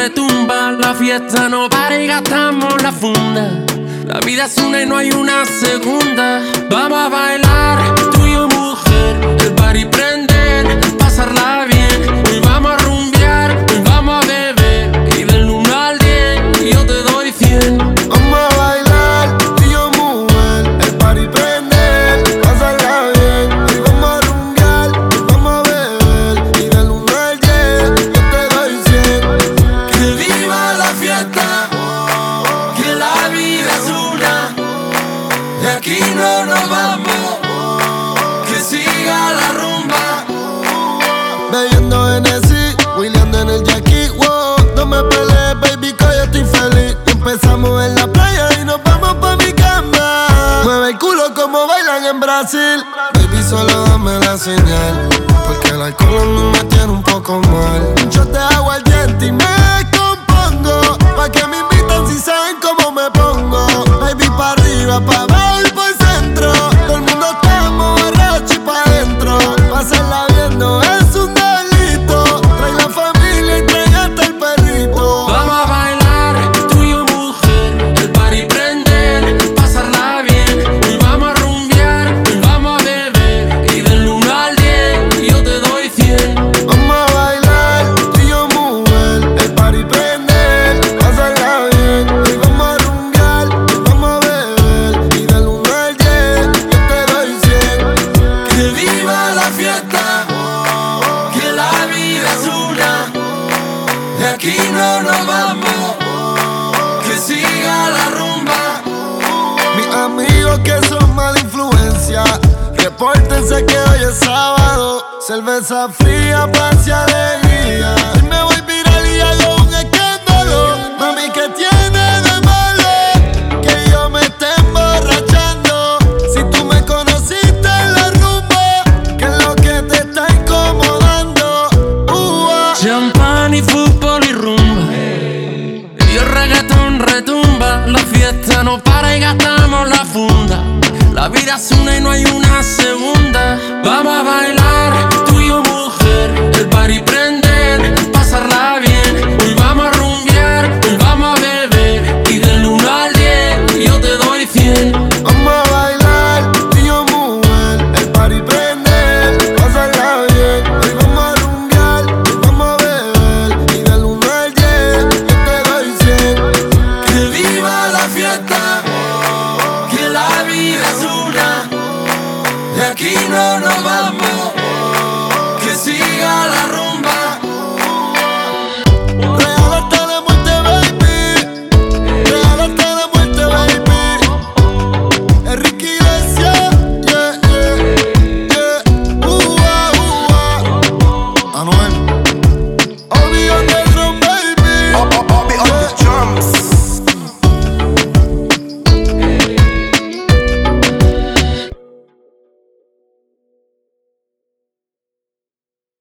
retumba, la fiesta no para y gastamos la funda. La vida es una y no hay una segunda. Vamos a bailar, tú y yo mujer, el party prender, pasarla bien. Hoy vamos a rumbear, hoy vamos a beber, y del 1 al 10 yo te doy 100. Vamos a bailar, tú y yo mujer, el party prender, pasarla bien. Hoy vamos a rumbear, hoy vamos a beber, y del 1 al 10 yo te doy 100. Que viva la fiesta, que la vida es una, de aquí no nos vamos, que siga la rumba. Bebiendo Hennessy, Williando en el Jackie, wow. No me pelees, baby, que yo estoy feliz. Empezamos en la playa y nos vamos pa' mi cama. Mueve el culo como bailan en Brasil. Baby, solo dame la señal, porque el alcohol a mí me tiene un poco mal. Yo te hago al diente y me compongo, pa' que me invitan si saben cómo me pongo. Baby, pa' arriba, pa' abajo y por el centro. Todo el mundo estamos borracho y pa' adentro. Pasarla viendo es un delito. Trae la familia y trae hasta el perrito. Vamos a bailar, tú y yo mujer, el party prender, pasarla bien. Hoy vamos a rumbear, hoy vamos a beber, y del 1 al 10 yo te doy 100. Vamos a bailar, tú y yo mujer, el party prender, pasarla bien. Hoy vamos a rumbear, hoy vamos a beber, y del 1 al 10 yo te doy 100. Que viva la fiesta, que la vida es una, de aquí no nos vamos, que siga la rumba. Mis amigos que son mala influencia, repórtense que hoy es sábado. Cerveza fría, paz y alegría. Hoy me voy viral y hago un escándalo. Mami, ¿qué tiene de malo que yo me esté emborrachando? Si tú me conociste en la rumba, ¿qué es lo que te está incomodando? Champán y fútbol y rumba, y el reggaetón retumba. La fiesta no para y gastamos la funda. La vida es una y no hay una segunda. Vamos a bailar, tú y yo mujer, el party prende.